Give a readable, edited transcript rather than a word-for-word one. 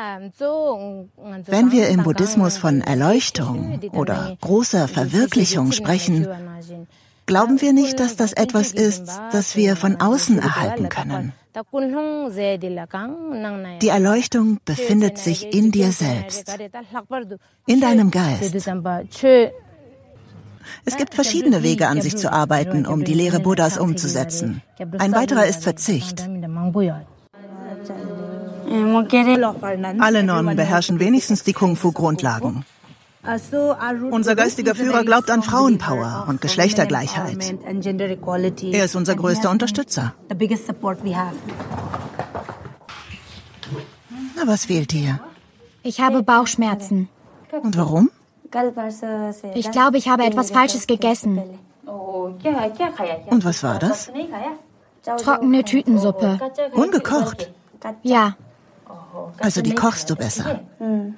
Wenn wir im Buddhismus von Erleuchtung oder großer Verwirklichung sprechen, glauben wir nicht, dass das etwas ist, das wir von außen erhalten können. Die Erleuchtung befindet sich in dir selbst, in deinem Geist. Es gibt verschiedene Wege, an sich zu arbeiten, um die Lehre Buddhas umzusetzen. Ein weiterer ist Verzicht. Alle Nonnen beherrschen wenigstens die Kung-Fu-Grundlagen. Unser geistiger Führer glaubt an Frauenpower und Geschlechtergleichheit. Er ist unser größter Unterstützer. Na, was fehlt dir? Ich habe Bauchschmerzen. Und warum? Ich glaube, ich habe etwas Falsches gegessen. Und was war das? Trockene Tütensuppe. Ungekocht? Ja. Also die kochst du besser.